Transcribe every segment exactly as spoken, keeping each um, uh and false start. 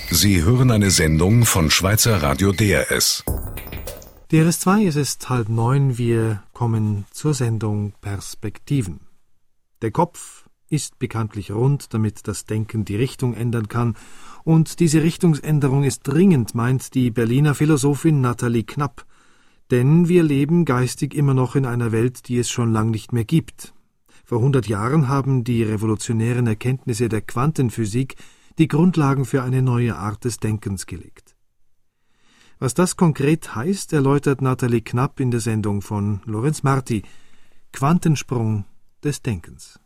Sie hören eine Sendung von Schweizer Radio D R S. D R S zwei, es ist halb neun, wir kommen zur Sendung Perspektiven. Der Kopf ist bekanntlich rund, damit das Denken die Richtung ändern kann, und diese Richtungsänderung ist dringend, meint die Berliner Philosophin Nathalie Knapp, denn wir leben geistig immer noch in einer Welt, die es schon lang nicht mehr gibt. Vor hundert Jahren haben die revolutionären Erkenntnisse der Quantenphysik die Grundlagen für eine neue Art des Denkens gelegt. Was das konkret heißt, erläutert Nathalie Knapp in der Sendung von Lorenz Marti, Quantensprung des Denkens.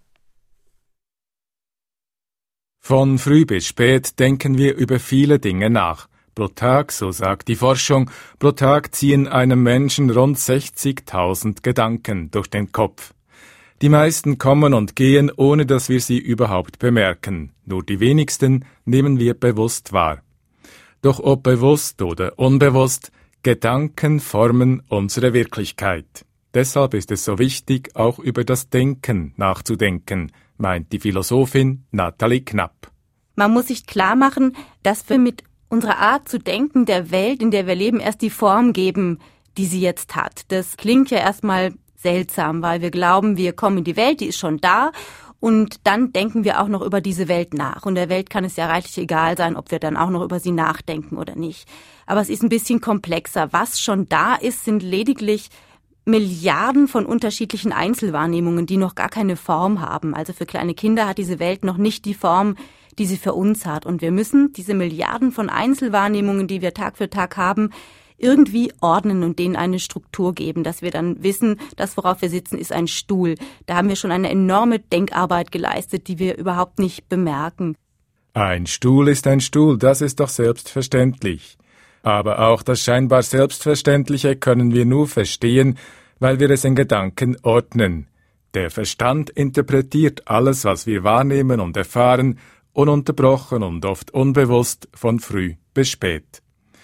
Von früh bis spät denken wir über viele Dinge nach. Pro Tag, so sagt die Forschung, pro Tag ziehen einem Menschen rund sechzigtausend Gedanken durch den Kopf. Die meisten kommen und gehen, ohne dass wir sie überhaupt bemerken. Nur die wenigsten nehmen wir bewusst wahr. Doch ob bewusst oder unbewusst, Gedanken formen unsere Wirklichkeit. Deshalb ist es so wichtig, auch über das Denken nachzudenken, meint die Philosophin Nathalie Knapp. Man muss sich klar machen, dass wir mit unserer Art zu denken der Welt, in der wir leben, erst die Form geben, die sie jetzt hat. Das klingt ja erstmal seltsam, weil wir glauben, wir kommen in die Welt, die ist schon da. Und dann denken wir auch noch über diese Welt nach. Und der Welt kann es ja reichlich egal sein, ob wir dann auch noch über sie nachdenken oder nicht. Aber es ist ein bisschen komplexer. Was schon da ist, sind lediglich Milliarden von unterschiedlichen Einzelwahrnehmungen, die noch gar keine Form haben. Also für kleine Kinder hat diese Welt noch nicht die Form, die sie für uns hat. Und wir müssen diese Milliarden von Einzelwahrnehmungen, die wir Tag für Tag haben, irgendwie ordnen und denen eine Struktur geben, dass wir dann wissen, das, worauf wir sitzen, ist ein Stuhl. Da haben wir schon eine enorme Denkarbeit geleistet, die wir überhaupt nicht bemerken. Ein Stuhl ist ein Stuhl, das ist doch selbstverständlich. Aber auch das scheinbar Selbstverständliche können wir nur verstehen, weil wir es in Gedanken ordnen. Der Verstand interpretiert alles, was wir wahrnehmen und erfahren, ununterbrochen und oft unbewusst von früh bis spät.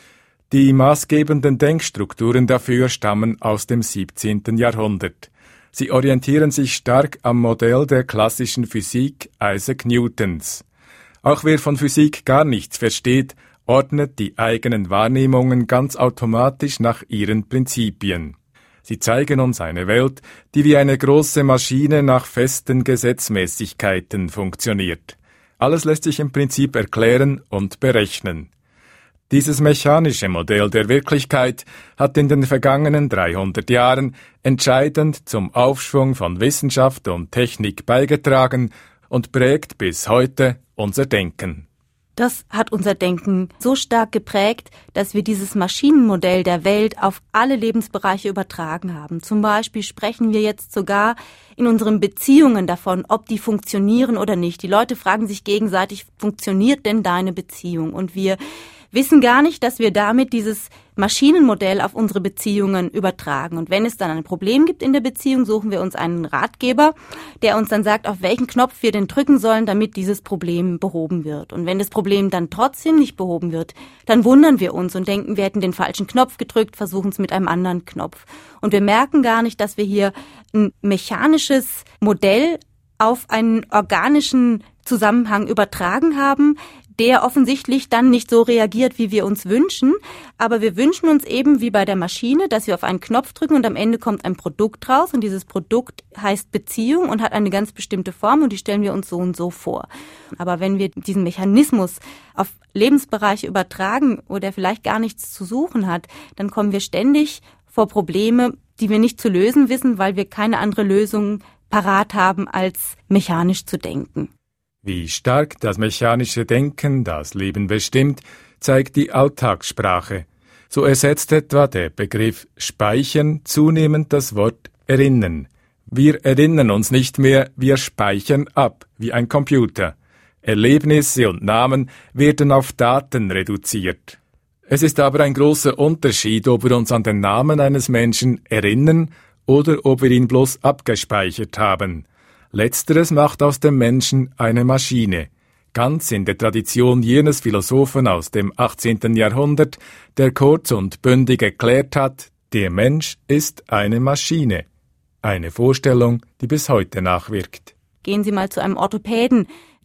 Die maßgebenden Denkstrukturen dafür stammen aus dem siebzehnten Jahrhundert. Sie orientieren sich stark am Modell der klassischen Physik Isaac Newtons. Auch wer von Physik gar nichts versteht, ordnet die eigenen Wahrnehmungen ganz automatisch nach ihren Prinzipien. Sie zeigen uns eine Welt, die wie eine große Maschine nach festen Gesetzmäßigkeiten funktioniert. Alles lässt sich im Prinzip erklären und berechnen. Dieses mechanische Modell der Wirklichkeit hat in den vergangenen dreihundert Jahren entscheidend zum Aufschwung von Wissenschaft und Technik beigetragen und prägt bis heute unser Denken. Das hat unser Denken so stark geprägt, dass wir dieses Maschinenmodell der Welt auf alle Lebensbereiche übertragen haben. Zum Beispiel sprechen wir jetzt sogar in unseren Beziehungen davon, ob die funktionieren oder nicht. Die Leute fragen sich gegenseitig, funktioniert denn deine Beziehung? Und wir wissen gar nicht, dass wir damit dieses Maschinenmodell auf unsere Beziehungen übertragen. Und wenn es dann ein Problem gibt in der Beziehung, suchen wir uns einen Ratgeber, der uns dann sagt, auf welchen Knopf wir denn drücken sollen, damit dieses Problem behoben wird. Und wenn das Problem dann trotzdem nicht behoben wird, dann wundern wir uns und denken, wir hätten den falschen Knopf gedrückt, versuchen es mit einem anderen Knopf. Und wir merken gar nicht, dass wir hier ein mechanisches Modell auf einen organischen Zusammenhang übertragen haben, der offensichtlich dann nicht so reagiert, wie wir uns wünschen. Aber wir wünschen uns eben wie bei der Maschine, dass wir auf einen Knopf drücken und am Ende kommt ein Produkt raus. Und dieses Produkt heißt Beziehung und hat eine ganz bestimmte Form und die stellen wir uns so und so vor. Aber wenn wir diesen Mechanismus auf Lebensbereiche übertragen, wo der vielleicht gar nichts zu suchen hat, dann kommen wir ständig vor Probleme, die wir nicht zu lösen wissen, weil wir keine andere Lösung parat haben, als mechanisch zu denken. Wie stark das mechanische Denken das Leben bestimmt, zeigt die Alltagssprache. So ersetzt etwa der Begriff Speichern zunehmend das Wort Erinnern. Wir erinnern uns nicht mehr, wir speichern ab, wie ein Computer. Erlebnisse und Namen werden auf Daten reduziert. Es ist aber ein großer Unterschied, ob wir uns an den Namen eines Menschen erinnern oder ob wir ihn bloß abgespeichert haben. Letzteres macht aus dem Menschen eine Maschine, ganz in der Tradition jenes Philosophen aus dem achtzehnten Jahrhundert, der kurz und bündig erklärt hat, der Mensch ist eine Maschine. Eine Vorstellung, die bis heute nachwirkt. Gehen Sie mal zu einem Orthopäden.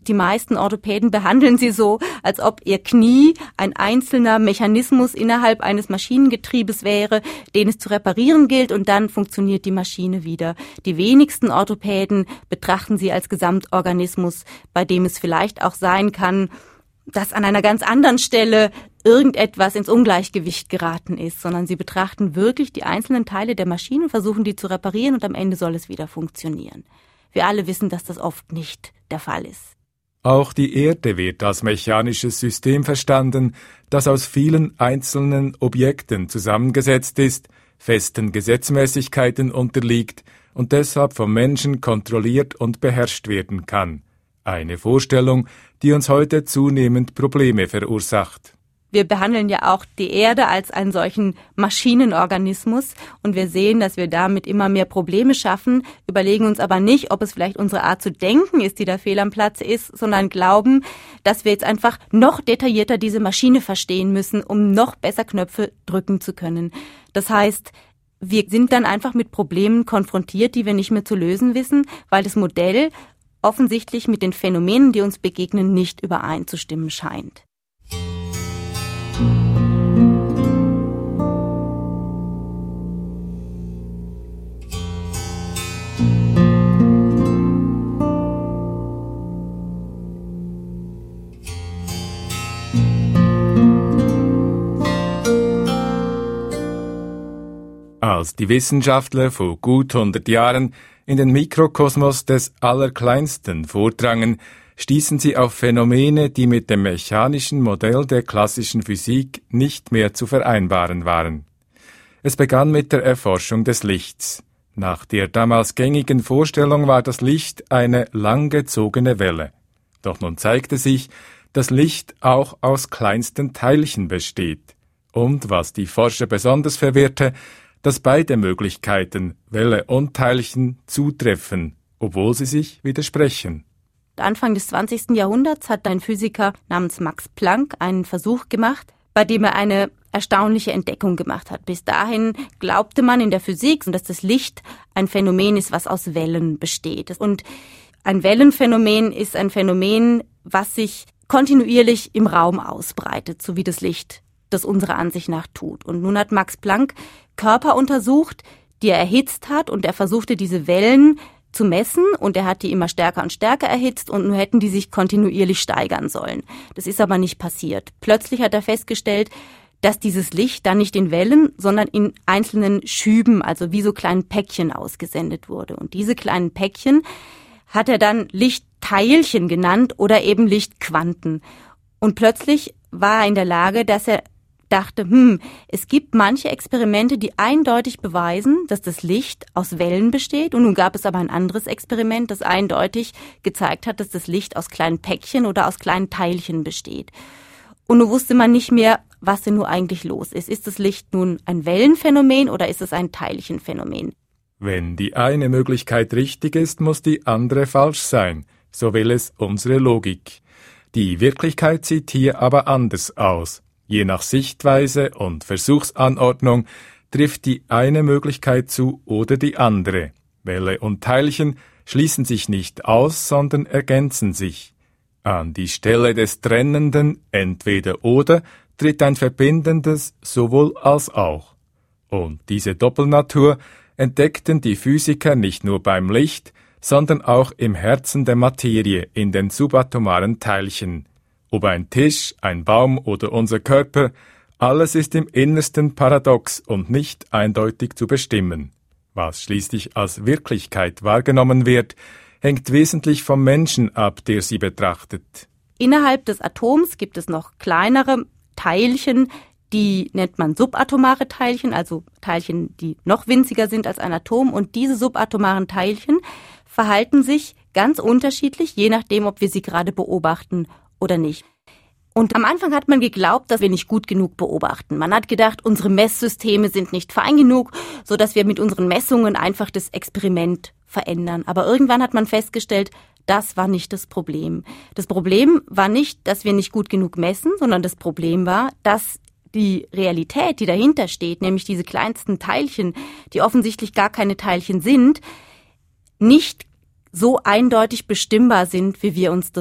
Die meisten Orthopäden behandeln sie so, als ob ihr Knie ein einzelner Mechanismus innerhalb eines Maschinengetriebes wäre, den es zu reparieren gilt, und dann funktioniert die Maschine wieder. Die wenigsten Orthopäden betrachten sie als Gesamtorganismus, bei dem es vielleicht auch sein kann, dass an einer ganz anderen Stelle irgendetwas ins Ungleichgewicht geraten ist, sondern sie betrachten wirklich die einzelnen Teile der Maschine, versuchen die zu reparieren, und am Ende soll es wieder funktionieren. Wir alle wissen, dass das oft nicht der Fall ist. Auch die Erde wird als mechanisches System verstanden, das aus vielen einzelnen Objekten zusammengesetzt ist, festen Gesetzmäßigkeiten unterliegt und deshalb vom Menschen kontrolliert und beherrscht werden kann. Eine Vorstellung, die uns heute zunehmend Probleme verursacht. Wir behandeln ja auch die Erde als einen solchen Maschinenorganismus, und wir sehen, dass wir damit immer mehr Probleme schaffen, überlegen uns aber nicht, ob es vielleicht unsere Art zu denken ist, die da fehl am Platz ist, sondern glauben, dass wir jetzt einfach noch detaillierter diese Maschine verstehen müssen, um noch besser Knöpfe drücken zu können. Das heißt, wir sind dann einfach mit Problemen konfrontiert, die wir nicht mehr zu lösen wissen, weil das Modell offensichtlich mit den Phänomenen, die uns begegnen, nicht übereinzustimmen scheint. Als die Wissenschaftler vor gut hundert Jahren in den Mikrokosmos des Allerkleinsten vordrangen, stießen sie auf Phänomene, die mit dem mechanischen Modell der klassischen Physik nicht mehr zu vereinbaren waren. Es begann mit der Erforschung des Lichts. Nach der damals gängigen Vorstellung war das Licht eine langgezogene Welle. Doch nun zeigte sich, dass Licht auch aus kleinsten Teilchen besteht. Und was die Forscher besonders verwirrte, dass beide Möglichkeiten, Welle und Teilchen, zutreffen, obwohl sie sich widersprechen. Anfang des zwanzigsten Jahrhunderts hat ein Physiker namens Max Planck einen Versuch gemacht, bei dem er eine erstaunliche Entdeckung gemacht hat. Bis dahin glaubte man in der Physik, dass das Licht ein Phänomen ist, was aus Wellen besteht. Und ein Wellenphänomen ist ein Phänomen, was sich kontinuierlich im Raum ausbreitet, so wie das Licht das unserer Ansicht nach tut. Und nun hat Max Planck Körper untersucht, die er erhitzt hat, und er versuchte diese Wellen zu messen, und er hat die immer stärker und stärker erhitzt, und nun hätten die sich kontinuierlich steigern sollen. Das ist aber nicht passiert. Plötzlich hat er festgestellt, dass dieses Licht dann nicht in Wellen, sondern in einzelnen Schüben, also wie so kleinen Päckchen ausgesendet wurde. Und diese kleinen Päckchen hat er dann Lichtteilchen genannt oder eben Lichtquanten. Und plötzlich war er in der Lage, dass er dachte, hm, es gibt manche Experimente, die eindeutig beweisen, dass das Licht aus Wellen besteht. Und nun gab es aber ein anderes Experiment, das eindeutig gezeigt hat, dass das Licht aus kleinen Päckchen oder aus kleinen Teilchen besteht. Und nun wusste man nicht mehr, was denn nun eigentlich los ist. Ist das Licht nun ein Wellenphänomen oder ist es ein Teilchenphänomen? Wenn die eine Möglichkeit richtig ist, muss die andere falsch sein. So will es unsere Logik. Die Wirklichkeit sieht hier aber anders aus. Je nach Sichtweise und Versuchsanordnung trifft die eine Möglichkeit zu oder die andere. Welle und Teilchen schließen sich nicht aus, sondern ergänzen sich. An die Stelle des Trennenden entweder oder tritt ein verbindendes sowohl als auch. Und diese Doppelnatur entdeckten die Physiker nicht nur beim Licht, sondern auch im Herzen der Materie, in den subatomaren Teilchen. Ob ein Tisch, ein Baum oder unser Körper, alles ist im Innersten paradox und nicht eindeutig zu bestimmen. Was schließlich als Wirklichkeit wahrgenommen wird, hängt wesentlich vom Menschen ab, der sie betrachtet. Innerhalb des Atoms gibt es noch kleinere Teilchen, die nennt man subatomare Teilchen, also Teilchen, die noch winziger sind als ein Atom. Und diese subatomaren Teilchen verhalten sich ganz unterschiedlich, je nachdem, ob wir sie gerade beobachten oder nicht. Und am Anfang hat man geglaubt, dass wir nicht gut genug beobachten. Man hat gedacht, unsere Messsysteme sind nicht fein genug, so dass wir mit unseren Messungen einfach das Experiment verändern. Aber irgendwann hat man festgestellt, das war nicht das Problem. Das Problem war nicht, dass wir nicht gut genug messen, sondern das Problem war, dass die Realität, die dahinter steht, nämlich diese kleinsten Teilchen, die offensichtlich gar keine Teilchen sind, nicht so eindeutig bestimmbar sind, wie wir uns das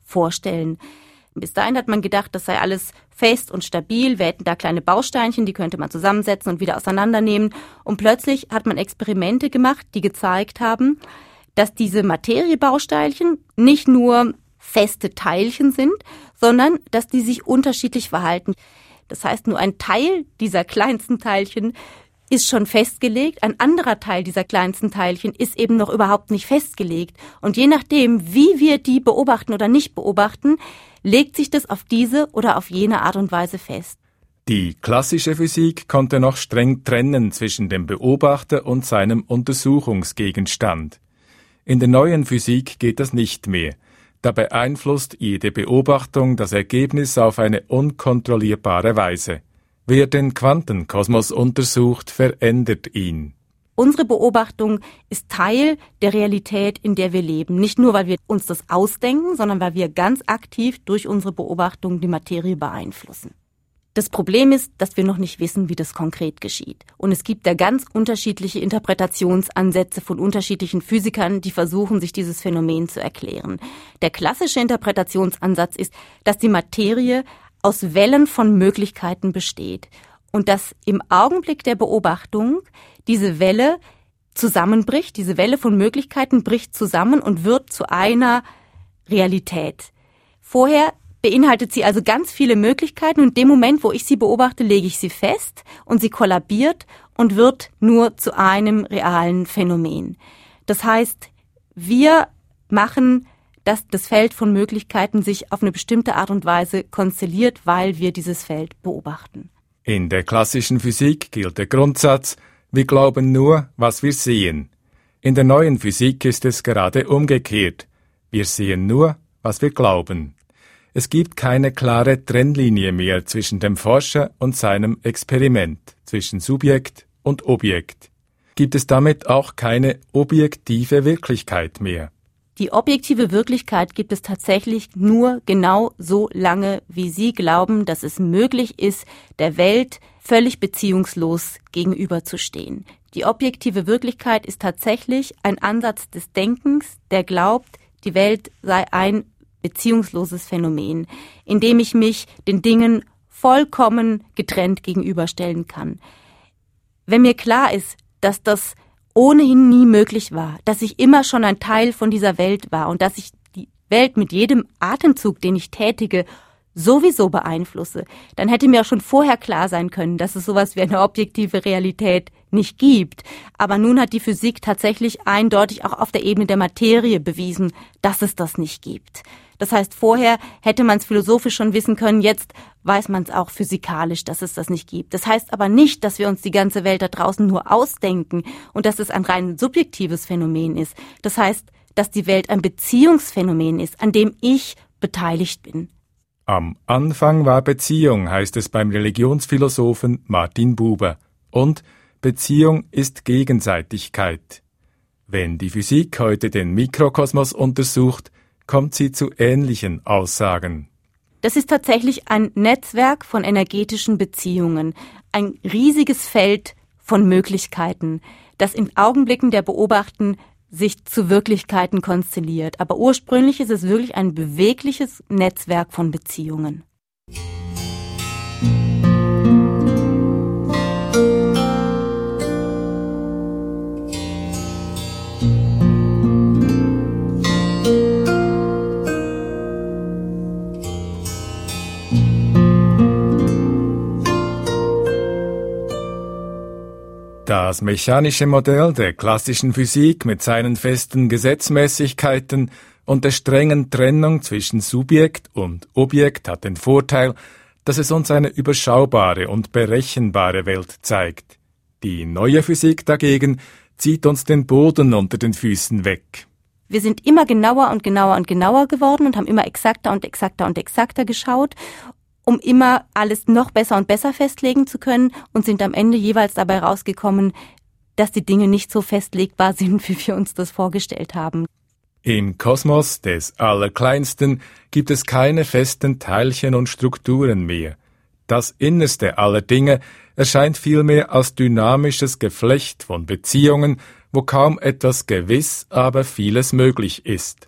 vorstellen. Bis dahin hat man gedacht, das sei alles fest und stabil. Wir hätten da kleine Bausteinchen, die könnte man zusammensetzen und wieder auseinandernehmen. Und plötzlich hat man Experimente gemacht, die gezeigt haben, dass diese Materiebausteinchen nicht nur feste Teilchen sind, sondern dass die sich unterschiedlich verhalten. Das heißt, nur ein Teil dieser kleinsten Teilchen ist schon festgelegt, ein anderer Teil dieser kleinsten Teilchen ist eben noch überhaupt nicht festgelegt. Und je nachdem, wie wir die beobachten oder nicht beobachten, legt sich das auf diese oder auf jene Art und Weise fest. Die klassische Physik konnte noch streng trennen zwischen dem Beobachter und seinem Untersuchungsgegenstand. In der neuen Physik geht das nicht mehr. Da beeinflusst jede Beobachtung das Ergebnis auf eine unkontrollierbare Weise. Wer den Quantenkosmos untersucht, verändert ihn. Unsere Beobachtung ist Teil der Realität, in der wir leben. Nicht nur, weil wir uns das ausdenken, sondern weil wir ganz aktiv durch unsere Beobachtung die Materie beeinflussen. Das Problem ist, dass wir noch nicht wissen, wie das konkret geschieht. Und es gibt da ganz unterschiedliche Interpretationsansätze von unterschiedlichen Physikern, die versuchen, sich dieses Phänomen zu erklären. Der klassische Interpretationsansatz ist, dass die Materie aus Wellen von Möglichkeiten besteht und dass im Augenblick der Beobachtung diese Welle zusammenbricht, diese Welle von Möglichkeiten bricht zusammen und wird zu einer Realität. Vorher beinhaltet sie also ganz viele Möglichkeiten und in dem Moment, wo ich sie beobachte, lege ich sie fest und sie kollabiert und wird nur zu einem realen Phänomen. Das heißt, wir machen, dass das Feld von Möglichkeiten sich auf eine bestimmte Art und Weise konstelliert, weil wir dieses Feld beobachten. In der klassischen Physik gilt der Grundsatz, wir glauben nur, was wir sehen. In der neuen Physik ist es gerade umgekehrt. Wir sehen nur, was wir glauben. Es gibt keine klare Trennlinie mehr zwischen dem Forscher und seinem Experiment, zwischen Subjekt und Objekt. Gibt es damit auch keine objektive Wirklichkeit mehr? Die objektive Wirklichkeit gibt es tatsächlich nur genau so lange, wie Sie glauben, dass es möglich ist, der Welt völlig beziehungslos gegenüberzustehen. Die objektive Wirklichkeit ist tatsächlich ein Ansatz des Denkens, der glaubt, die Welt sei ein beziehungsloses Phänomen, in dem ich mich den Dingen vollkommen getrennt gegenüberstellen kann. Wenn mir klar ist, dass das ohnehin nie möglich war, dass ich immer schon ein Teil von dieser Welt war und dass ich die Welt mit jedem Atemzug, den ich tätige, sowieso beeinflusse, dann hätte mir auch schon vorher klar sein können, dass es sowas wie eine objektive Realität nicht gibt. Aber nun hat die Physik tatsächlich eindeutig auch auf der Ebene der Materie bewiesen, dass es das nicht gibt. Das heißt, vorher hätte man es philosophisch schon wissen können, jetzt weiß man es auch physikalisch, dass es das nicht gibt. Das heißt aber nicht, dass wir uns die ganze Welt da draußen nur ausdenken und dass es ein rein subjektives Phänomen ist. Das heißt, dass die Welt ein Beziehungsphänomen ist, an dem ich beteiligt bin. Am Anfang war Beziehung, heißt es beim Religionsphilosophen Martin Buber. Und Beziehung ist Gegenseitigkeit. Wenn die Physik heute den Mikrokosmos untersucht, kommt sie zu ähnlichen Aussagen. Das ist tatsächlich ein Netzwerk von energetischen Beziehungen, ein riesiges Feld von Möglichkeiten, das in Augenblicken der Beobachten sich zu Wirklichkeiten konstelliert. Aber ursprünglich ist es wirklich ein bewegliches Netzwerk von Beziehungen. Das mechanische Modell der klassischen Physik mit seinen festen Gesetzmäßigkeiten und der strengen Trennung zwischen Subjekt und Objekt hat den Vorteil, dass es uns eine überschaubare und berechenbare Welt zeigt. Die neue Physik dagegen zieht uns den Boden unter den Füßen weg. Wir sind immer genauer und genauer und genauer geworden und haben immer exakter und exakter und exakter geschaut, um immer alles noch besser und besser festlegen zu können und sind am Ende jeweils dabei rausgekommen, dass die Dinge nicht so festlegbar sind, wie wir uns das vorgestellt haben. Im Kosmos des Allerkleinsten gibt es keine festen Teilchen und Strukturen mehr. Das Innerste aller Dinge erscheint vielmehr als dynamisches Geflecht von Beziehungen, wo kaum etwas gewiss, aber vieles möglich ist.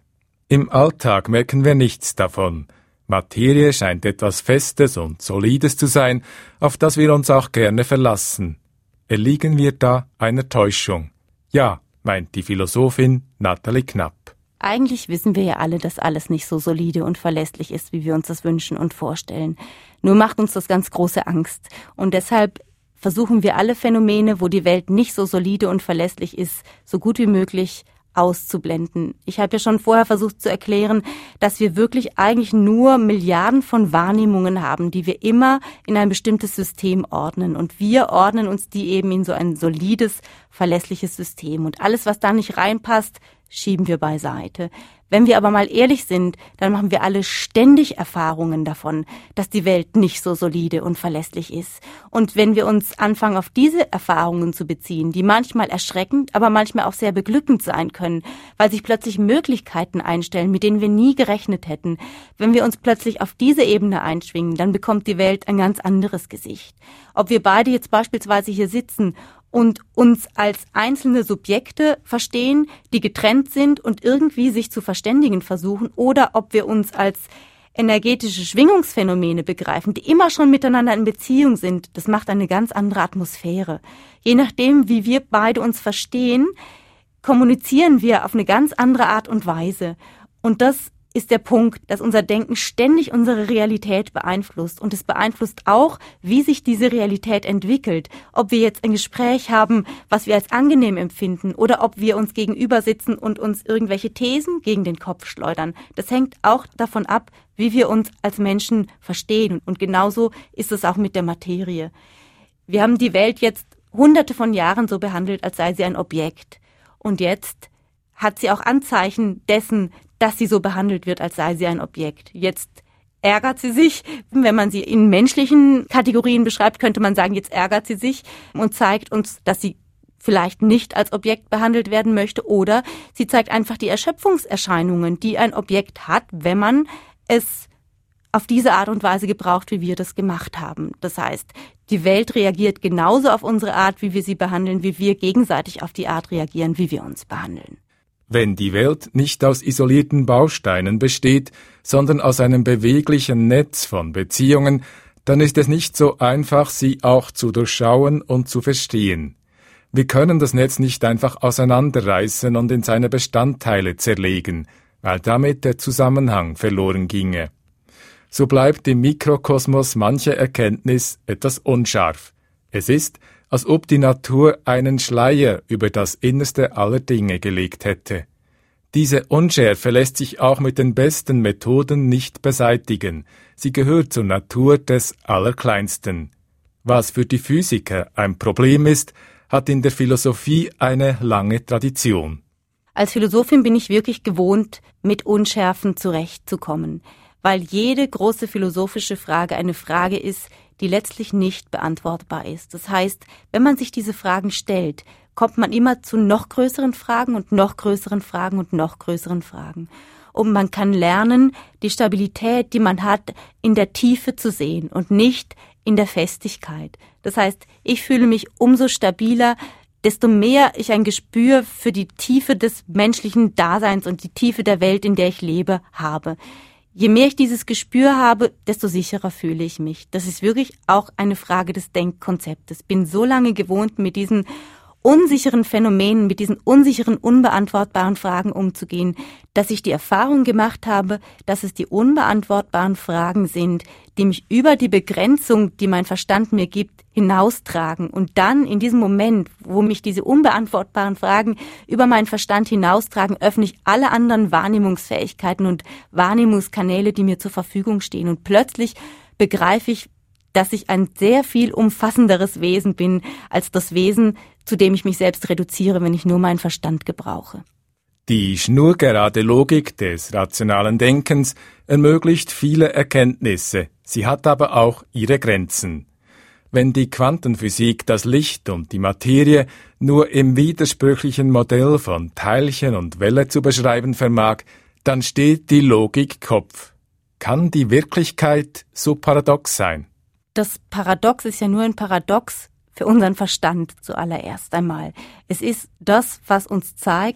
Im Alltag merken wir nichts davon. Materie scheint etwas Festes und Solides zu sein, auf das wir uns auch gerne verlassen. Erliegen wir da einer Täuschung? Ja, meint die Philosophin Nathalie Knapp. Eigentlich wissen wir ja alle, dass alles nicht so solide und verlässlich ist, wie wir uns das wünschen und vorstellen. Nur macht uns das ganz große Angst. Und deshalb versuchen wir alle Phänomene, wo die Welt nicht so solide und verlässlich ist, so gut wie möglich auszublenden. Ich habe ja schon vorher versucht zu erklären, dass wir wirklich eigentlich nur Milliarden von Wahrnehmungen haben, die wir immer in ein bestimmtes System ordnen. Und wir ordnen uns die eben in so ein solides, verlässliches System. Und alles, was da nicht reinpasst, schieben wir beiseite. Wenn wir aber mal ehrlich sind, dann machen wir alle ständig Erfahrungen davon, dass die Welt nicht so solide und verlässlich ist. Und wenn wir uns anfangen, auf diese Erfahrungen zu beziehen, die manchmal erschreckend, aber manchmal auch sehr beglückend sein können, weil sich plötzlich Möglichkeiten einstellen, mit denen wir nie gerechnet hätten. Wenn wir uns plötzlich auf diese Ebene einschwingen, dann bekommt die Welt ein ganz anderes Gesicht. Ob wir beide jetzt beispielsweise hier sitzen und uns als einzelne Subjekte verstehen, die getrennt sind und irgendwie sich zu verständigen versuchen, oder ob wir uns als energetische Schwingungsphänomene begreifen, die immer schon miteinander in Beziehung sind, das macht eine ganz andere Atmosphäre. Je nachdem, wie wir beide uns verstehen, kommunizieren wir auf eine ganz andere Art und Weise. Und das ist der Punkt, dass unser Denken ständig unsere Realität beeinflusst. Und es beeinflusst auch, wie sich diese Realität entwickelt. Ob wir jetzt ein Gespräch haben, was wir als angenehm empfinden, oder ob wir uns gegenüber sitzen und uns irgendwelche Thesen gegen den Kopf schleudern. Das hängt auch davon ab, wie wir uns als Menschen verstehen. Und genauso ist es auch mit der Materie. Wir haben die Welt jetzt hunderte von Jahren so behandelt, als sei sie ein Objekt. Und jetzt hat sie auch Anzeichen dessen, dass sie so behandelt wird, als sei sie ein Objekt. Jetzt ärgert sie sich, wenn man sie in menschlichen Kategorien beschreibt, könnte man sagen, jetzt ärgert sie sich und zeigt uns, dass sie vielleicht nicht als Objekt behandelt werden möchte, oder sie zeigt einfach die Erschöpfungserscheinungen, die ein Objekt hat, wenn man es auf diese Art und Weise gebraucht, wie wir das gemacht haben. Das heißt, die Welt reagiert genauso auf unsere Art, wie wir sie behandeln, wie wir gegenseitig auf die Art reagieren, wie wir uns behandeln. Wenn die Welt nicht aus isolierten Bausteinen besteht, sondern aus einem beweglichen Netz von Beziehungen, dann ist es nicht so einfach, sie auch zu durchschauen und zu verstehen. Wir können das Netz nicht einfach auseinanderreißen und in seine Bestandteile zerlegen, weil damit der Zusammenhang verloren ginge. So bleibt im Mikrokosmos manche Erkenntnis etwas unscharf. Es ist, als ob die Natur einen Schleier über das Innerste aller Dinge gelegt hätte. Diese Unschärfe lässt sich auch mit den besten Methoden nicht beseitigen. Sie gehört zur Natur des Allerkleinsten. Was für die Physiker ein Problem ist, hat in der Philosophie eine lange Tradition. Als Philosophin bin ich wirklich gewohnt, mit Unschärfen zurechtzukommen, weil jede große philosophische Frage eine Frage ist, die letztlich nicht beantwortbar ist. Das heißt, wenn man sich diese Fragen stellt, kommt man immer zu noch größeren Fragen und noch größeren Fragen und noch größeren Fragen. Und man kann lernen, die Stabilität, die man hat, in der Tiefe zu sehen und nicht in der Festigkeit. Das heißt, ich fühle mich umso stabiler, desto mehr ich ein Gespür für die Tiefe des menschlichen Daseins und die Tiefe der Welt, in der ich lebe, habe. Je mehr ich dieses Gespür habe, desto sicherer fühle ich mich. Das ist wirklich auch eine Frage des Denkkonzeptes. Bin so lange gewohnt, mit diesen unsicheren Phänomenen, mit diesen unsicheren, unbeantwortbaren Fragen umzugehen, dass ich die Erfahrung gemacht habe, dass es die unbeantwortbaren Fragen sind, die mich über die Begrenzung, die mein Verstand mir gibt, hinaustragen. Und dann in diesem Moment, wo mich diese unbeantwortbaren Fragen über meinen Verstand hinaustragen, öffne ich alle anderen Wahrnehmungsfähigkeiten und Wahrnehmungskanäle, die mir zur Verfügung stehen. Und plötzlich begreife ich, dass ich ein sehr viel umfassenderes Wesen bin, als das Wesen, zu dem ich mich selbst reduziere, wenn ich nur meinen Verstand gebrauche. Die schnurgerade Logik des rationalen Denkens ermöglicht viele Erkenntnisse, sie hat aber auch ihre Grenzen. Wenn die Quantenphysik das Licht und die Materie nur im widersprüchlichen Modell von Teilchen und Welle zu beschreiben vermag, dann steht die Logik Kopf. Kann die Wirklichkeit so paradox sein? Das Paradox ist ja nur ein Paradox für unseren Verstand zuallererst einmal. Es ist das, was uns zeigt,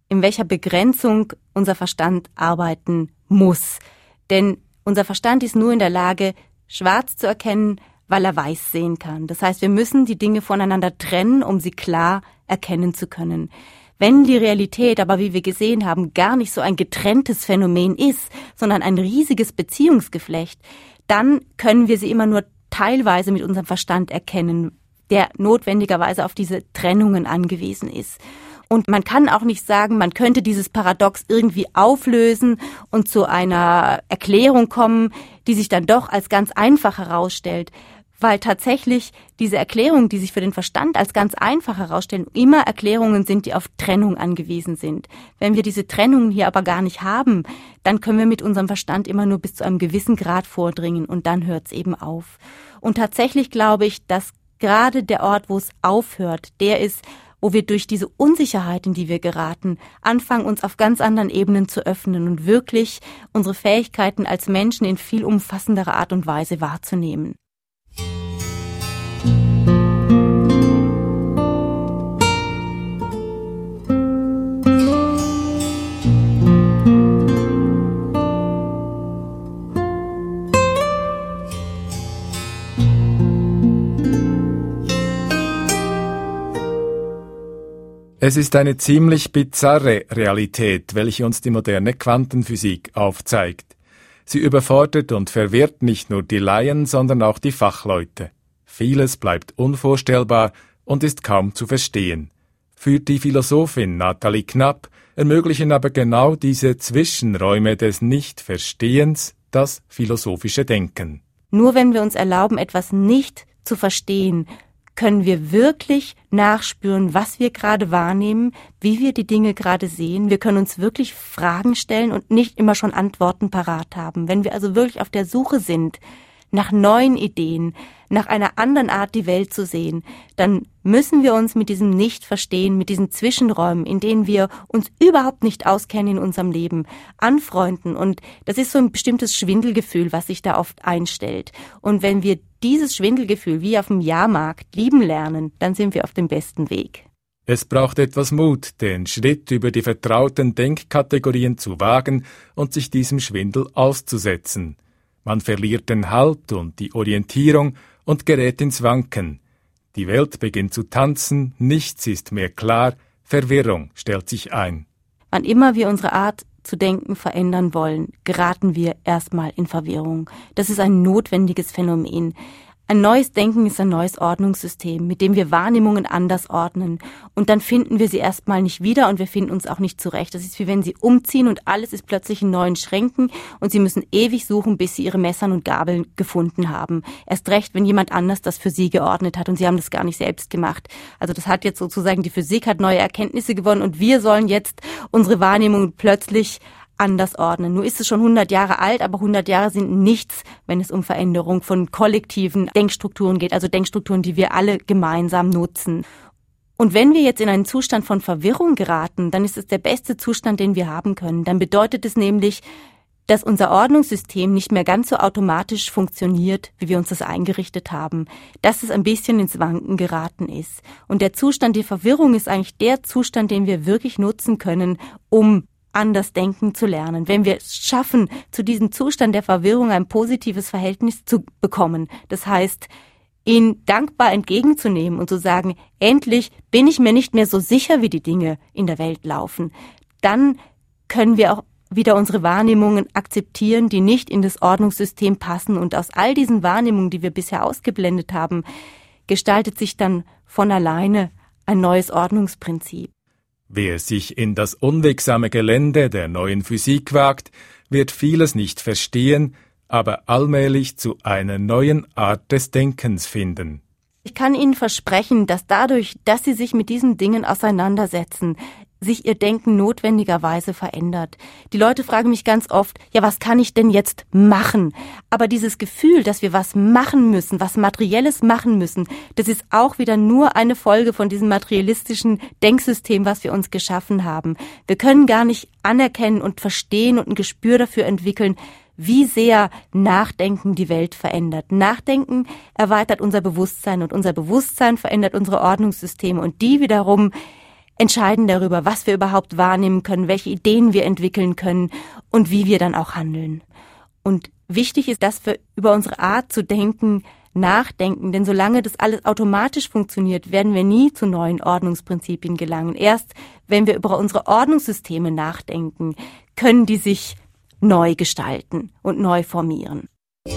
in welcher Begrenzung unser Verstand arbeiten muss. Denn unser Verstand ist nur in der Lage, schwarz zu erkennen, weil er weiß sehen kann. Das heißt, wir müssen die Dinge voneinander trennen, um sie klar erkennen zu können. Wenn die Realität aber, wie wir gesehen haben, gar nicht so ein getrenntes Phänomen ist, sondern ein riesiges Beziehungsgeflecht, dann können wir sie immer nur teilweise mit unserem Verstand erkennen, der notwendigerweise auf diese Trennungen angewiesen ist. Und man kann auch nicht sagen, man könnte dieses Paradox irgendwie auflösen und zu einer Erklärung kommen, die sich dann doch als ganz einfach herausstellt, weil tatsächlich diese Erklärungen, die sich für den Verstand als ganz einfach herausstellen, immer Erklärungen sind, die auf Trennung angewiesen sind. Wenn wir diese Trennungen hier aber gar nicht haben, dann können wir mit unserem Verstand immer nur bis zu einem gewissen Grad vordringen und dann hört es eben auf. Und tatsächlich glaube ich, dass gerade der Ort, wo es aufhört, der ist, wo wir durch diese Unsicherheit, in die wir geraten, anfangen, uns auf ganz anderen Ebenen zu öffnen und wirklich unsere Fähigkeiten als Menschen in viel umfassenderer Art und Weise wahrzunehmen. Es ist eine ziemlich bizarre Realität, welche uns die moderne Quantenphysik aufzeigt. Sie überfordert und verwirrt nicht nur die Laien, sondern auch die Fachleute. Vieles bleibt unvorstellbar und ist kaum zu verstehen. Für die Philosophin Nathalie Knapp ermöglichen aber genau diese Zwischenräume des Nichtverstehens das philosophische Denken. Nur wenn wir uns erlauben, etwas nicht zu verstehen, können wir wirklich nachspüren, was wir gerade wahrnehmen, wie wir die Dinge gerade sehen. Wir können uns wirklich Fragen stellen und nicht immer schon Antworten parat haben. Wenn wir also wirklich auf der Suche sind nach neuen Ideen, nach einer anderen Art, die Welt zu sehen, dann müssen wir uns mit diesem Nicht-Verstehen, mit diesen Zwischenräumen, in denen wir uns überhaupt nicht auskennen in unserem Leben, anfreunden. Und das ist so ein bestimmtes Schwindelgefühl, was sich da oft einstellt. Und wenn wir dieses Schwindelgefühl wie auf dem Jahrmarkt lieben lernen, dann sind wir auf dem besten Weg. Es braucht etwas Mut, den Schritt über die vertrauten Denkkategorien zu wagen und sich diesem Schwindel auszusetzen. Man verliert den Halt und die Orientierung und gerät ins Wanken. Die Welt beginnt zu tanzen, nichts ist mehr klar, Verwirrung stellt sich ein. Wann immer wir unsere Art zu denken verändern wollen, geraten wir erstmal in Verwirrung. Das ist ein notwendiges Phänomen. Ein neues Denken ist ein neues Ordnungssystem, mit dem wir Wahrnehmungen anders ordnen. Und dann finden wir sie erstmal nicht wieder und wir finden uns auch nicht zurecht. Das ist wie wenn Sie umziehen und alles ist plötzlich in neuen Schränken und Sie müssen ewig suchen, bis Sie Ihre Messern und Gabeln gefunden haben. Erst recht, wenn jemand anders das für Sie geordnet hat und Sie haben das gar nicht selbst gemacht. Also das hat jetzt sozusagen, die Physik hat neue Erkenntnisse gewonnen und wir sollen jetzt unsere Wahrnehmungen plötzlich anders ordnen. Nur ist es schon hundert Jahre alt, aber hundert Jahre sind nichts, wenn es um Veränderung von kollektiven Denkstrukturen geht, also Denkstrukturen, die wir alle gemeinsam nutzen. Und wenn wir jetzt in einen Zustand von Verwirrung geraten, dann ist es der beste Zustand, den wir haben können. Dann bedeutet es nämlich, dass unser Ordnungssystem nicht mehr ganz so automatisch funktioniert, wie wir uns das eingerichtet haben, dass es ein bisschen ins Wanken geraten ist. Und der Zustand der Verwirrung ist eigentlich der Zustand, den wir wirklich nutzen können, um anders denken zu lernen. Wenn wir es schaffen, zu diesem Zustand der Verwirrung ein positives Verhältnis zu bekommen, das heißt, ihn dankbar entgegenzunehmen und zu sagen, endlich bin ich mir nicht mehr so sicher, wie die Dinge in der Welt laufen, dann können wir auch wieder unsere Wahrnehmungen akzeptieren, die nicht in das Ordnungssystem passen. Und aus all diesen Wahrnehmungen, die wir bisher ausgeblendet haben, gestaltet sich dann von alleine ein neues Ordnungsprinzip. Wer sich in das unwegsame Gelände der neuen Physik wagt, wird vieles nicht verstehen, aber allmählich zu einer neuen Art des Denkens finden. Ich kann Ihnen versprechen, dass dadurch, dass Sie sich mit diesen Dingen auseinandersetzen, sich Ihr Denken notwendigerweise verändert. Die Leute fragen mich ganz oft, ja, was kann ich denn jetzt machen? Aber dieses Gefühl, dass wir was machen müssen, was Materielles machen müssen, das ist auch wieder nur eine Folge von diesem materialistischen Denksystem, was wir uns geschaffen haben. Wir können gar nicht anerkennen und verstehen und ein Gespür dafür entwickeln, wie sehr Nachdenken die Welt verändert. Nachdenken erweitert unser Bewusstsein und unser Bewusstsein verändert unsere Ordnungssysteme und die wiederum entscheiden darüber, was wir überhaupt wahrnehmen können, welche Ideen wir entwickeln können und wie wir dann auch handeln. Und wichtig ist, dass wir über unsere Art zu denken nachdenken, denn solange das alles automatisch funktioniert, werden wir nie zu neuen Ordnungsprinzipien gelangen. Erst wenn wir über unsere Ordnungssysteme nachdenken, können die sich neu gestalten und neu formieren.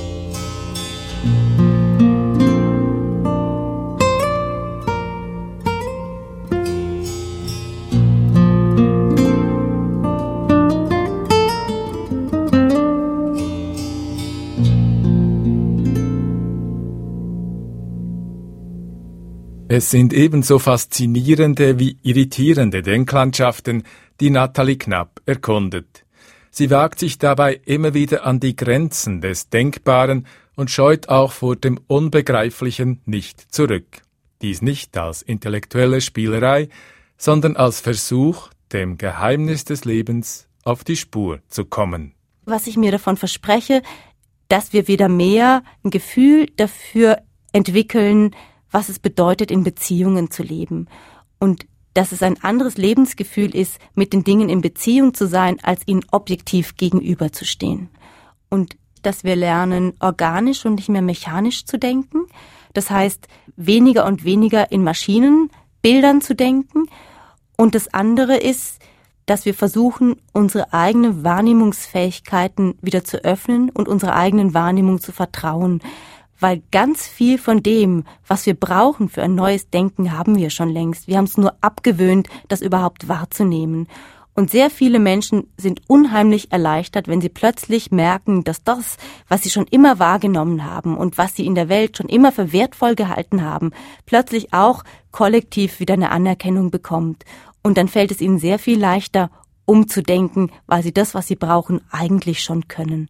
Es sind ebenso faszinierende wie irritierende Denklandschaften, die Nathalie Knapp erkundet. Sie wagt sich dabei immer wieder an die Grenzen des Denkbaren und scheut auch vor dem Unbegreiflichen nicht zurück. Dies nicht als intellektuelle Spielerei, sondern als Versuch, dem Geheimnis des Lebens auf die Spur zu kommen. Was ich mir davon verspreche, dass wir wieder mehr ein Gefühl dafür entwickeln, was es bedeutet, in Beziehungen zu leben. Und dass es ein anderes Lebensgefühl ist, mit den Dingen in Beziehung zu sein, als ihnen objektiv gegenüberzustehen. Und dass wir lernen, organisch und nicht mehr mechanisch zu denken. Das heißt, weniger und weniger in Maschinenbildern zu denken. Und das andere ist, dass wir versuchen, unsere eigenen Wahrnehmungsfähigkeiten wieder zu öffnen und unserer eigenen Wahrnehmung zu vertrauen. Weil ganz viel von dem, was wir brauchen für ein neues Denken, haben wir schon längst. Wir haben es nur abgewöhnt, das überhaupt wahrzunehmen. Und sehr viele Menschen sind unheimlich erleichtert, wenn sie plötzlich merken, dass das, was sie schon immer wahrgenommen haben und was sie in der Welt schon immer für wertvoll gehalten haben, plötzlich auch kollektiv wieder eine Anerkennung bekommt. Und dann fällt es ihnen sehr viel leichter, umzudenken, weil sie das, was sie brauchen, eigentlich schon können.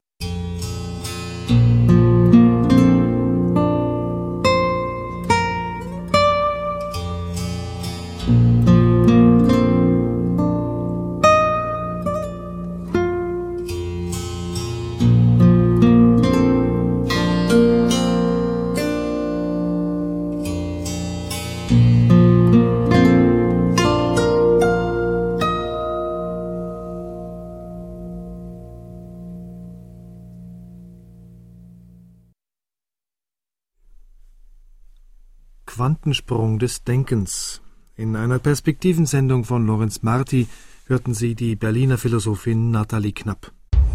Quantensprung des Denkens. In einer Perspektivensendung von Lorenz Marti hörten Sie die Berliner Philosophin Nathalie Knapp.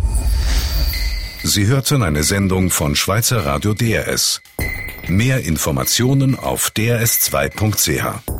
Sie hörten eine Sendung von Schweizer Radio D R S. Mehr Informationen auf d r s zwei punkt c h.